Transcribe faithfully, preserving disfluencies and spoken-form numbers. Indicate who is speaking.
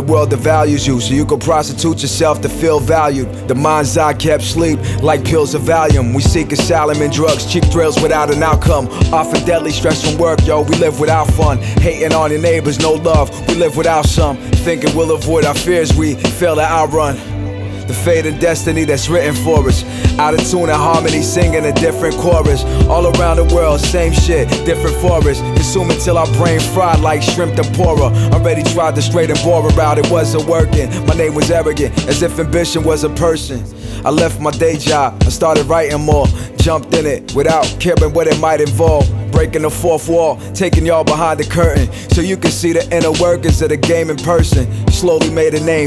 Speaker 1: the world that values you, so you can prostitute yourself to feel valued. The mind's eye kept sleep like pills of Valium. We seek asylum in drugs, cheap thrills without an outcome. Often deadly stress from work, yo, we live without fun. Hating on your neighbors, no love, we live without some. Thinking we'll avoid our fears, we fail to outrun the fate and destiny that's written for us. Out of tune and harmony, singing a different chorus. All around the world, same shit, different forests. Consuming till our brain fried like shrimp tempura. Already tried the straight and boring route, it wasn't working. My name was arrogant, as if ambition was a person. I left my day job, I started writing more. Jumped in it without caring what it might involve. Breaking the fourth wall, taking y'all behind the curtain, so you can see the inner workings of the game in person. Slowly made a name,